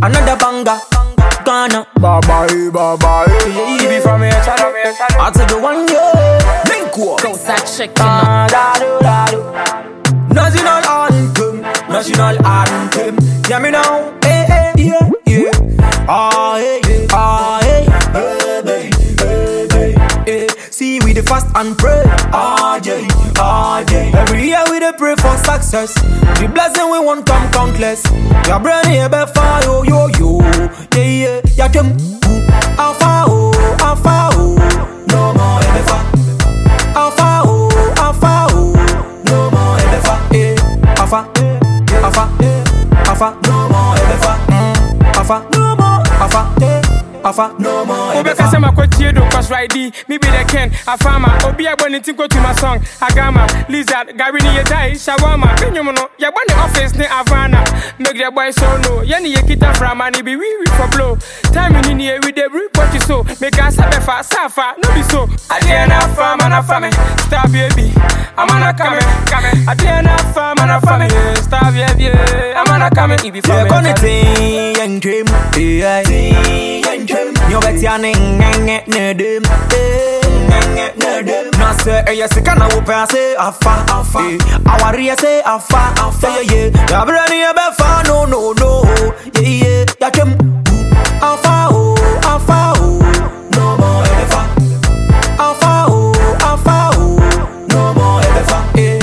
another banger. Ghana, Bye bye. You be from here, I take the one yeah. Link one. Go start checking National anthem, national anthem. Yeah me now, yeah. Ah hey, hey. See we the fast and pray. Ah yeah. Every year we dey pray for success. The blessing we want come countless. Your brain here be fire, yo. Yeah. Ya them, alpha oh. No more ever. Alpha oh. No more ever. Alpha. No more ever. Alpha. No more ever. Obeka sama kwa tiedo cause righty. Me be the Ken, a farmer. Obi a boni tinko to my song. Agama, Lizard, Garini ye die, Shawama. Pinyomono, ya bani office ne Havana. Make the boy so no. Yani ye kita from and be we for blow. Time in here with the brick what you so. Make us have a fast safa, no be so. Adiana farm and a family. Star baby, I'm on a coming. Adiana farm and a family. Star baby, I'm on a coming. If you yeah, gonna sing and dream. You bet your name, nedem. No say, yes, can I open say afa. Our rea say afa. Yeah. Yabrani abefa, no. Yeah. Yakem. Afa oh. No more ever. Afa oh. No more ever.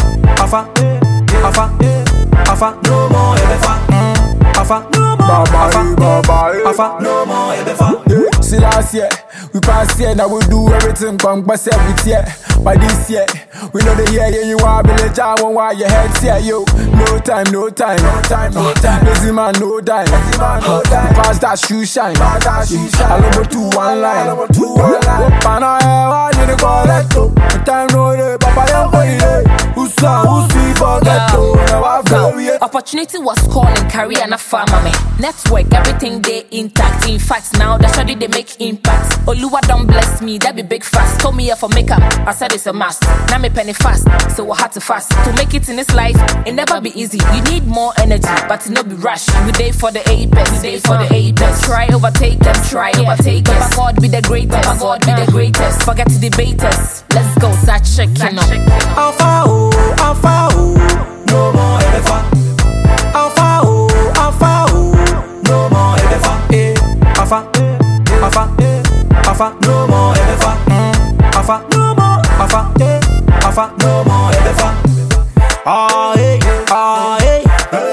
Afa. No more ever. Afa. Bye. Afa. No more ever. See last year, we pass here, now we do everything come but with year. But this year, we know the year you want to be the job on why your head's here, yo. No time. Busy man, no time. Pass that shoe shine. I love to one line. Pana, I need to call that too. Time no day, Papa, I'm going who's we forget to. Opportunity was calling, career and a farmer me. Network, everything they intact. In fact, now that's how they make impact. Oluwa don't bless me, that be big fast. Told me here for makeup, I said it's a must. Now me penny fast, so I had to fast. To make it in this life, it never be easy. You need more energy, but it not be rush. We day for the apex. Try overtake us. Papa God be the greatest. Forget to debate us. Let's go, start checking up. Alpha oh. No more ever. Alpha oh. No more ever. Alpha. No more ever. Alpha. No more ever. Ah hey.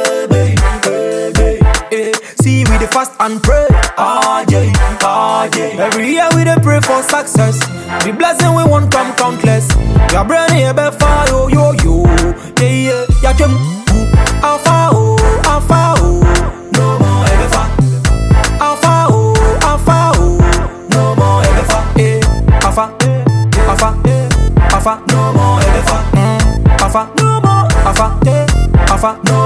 See we the fast and pray. Ah yeah. Every year we dey pray for success. The blessing we want come countless. Your brain here be fire, yo. Yeah. Yakem. Alpha oh. No more ever. Alpha oh. No more ever. Alpha. No more ever. Alpha. No more.